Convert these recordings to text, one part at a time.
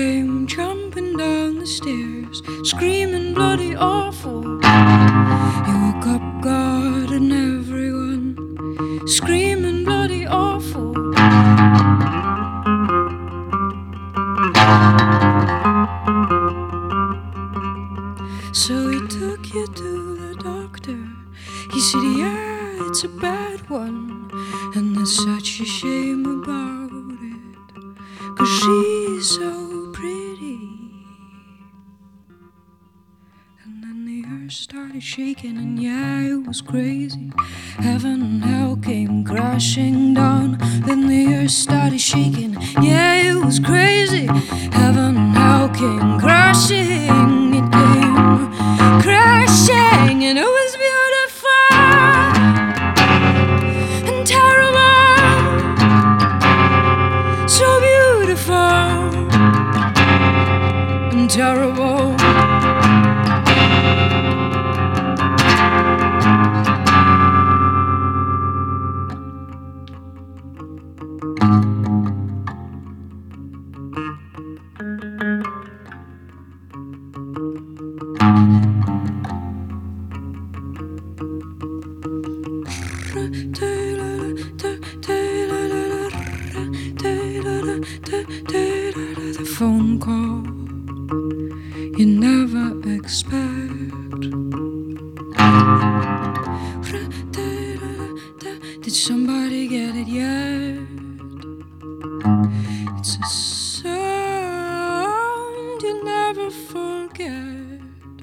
came jumping down the stairs, screaming bloody awful. He woke up God and everyone, screaming bloody awful. So he took you to the doctor. He said, yeah, it's a bad one, and there's such a shame about it, 'cause she's so pretty. And then the earth started shaking, and yeah, it was crazy. Heaven and hell came crashing down. Then the earth started shaking, yeah, it was crazy. Heaven and hell came crashing. It came crashing, and it was beautiful and terrible. So beautiful and terrible. The phone call you never expect. Did somebody get it yet? It's a sound you'll never forget,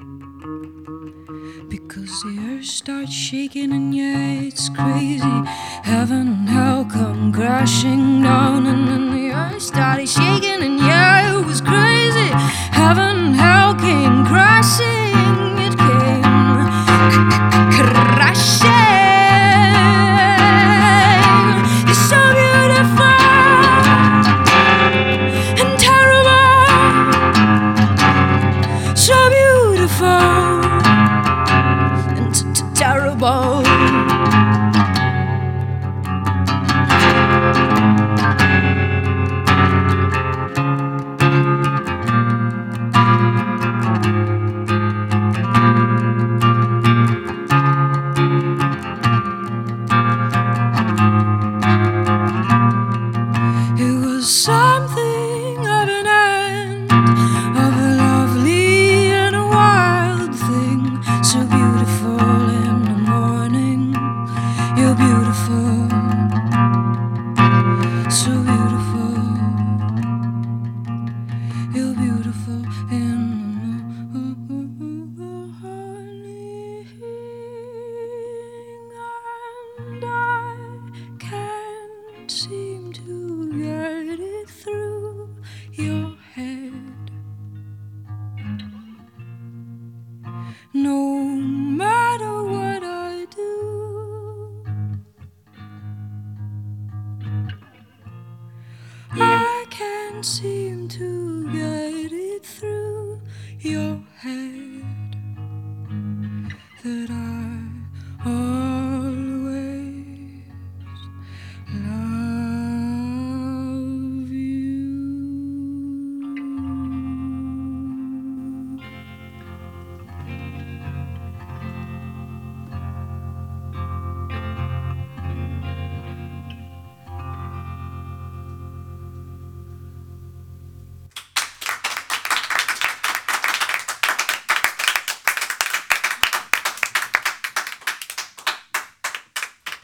because the earth starts shaking, and yeah, it's crazy. Heaven and hell come crashing down, and then the earth started shaking, and yeah, it was crazy. Heaven and hell came crashing. It came crashing. It's so beautiful and terrible. So beautiful and terrible. Something of an end, of a lovely and a wild thing. So beautiful in the morning, you're beautiful. So beautiful, you're beautiful in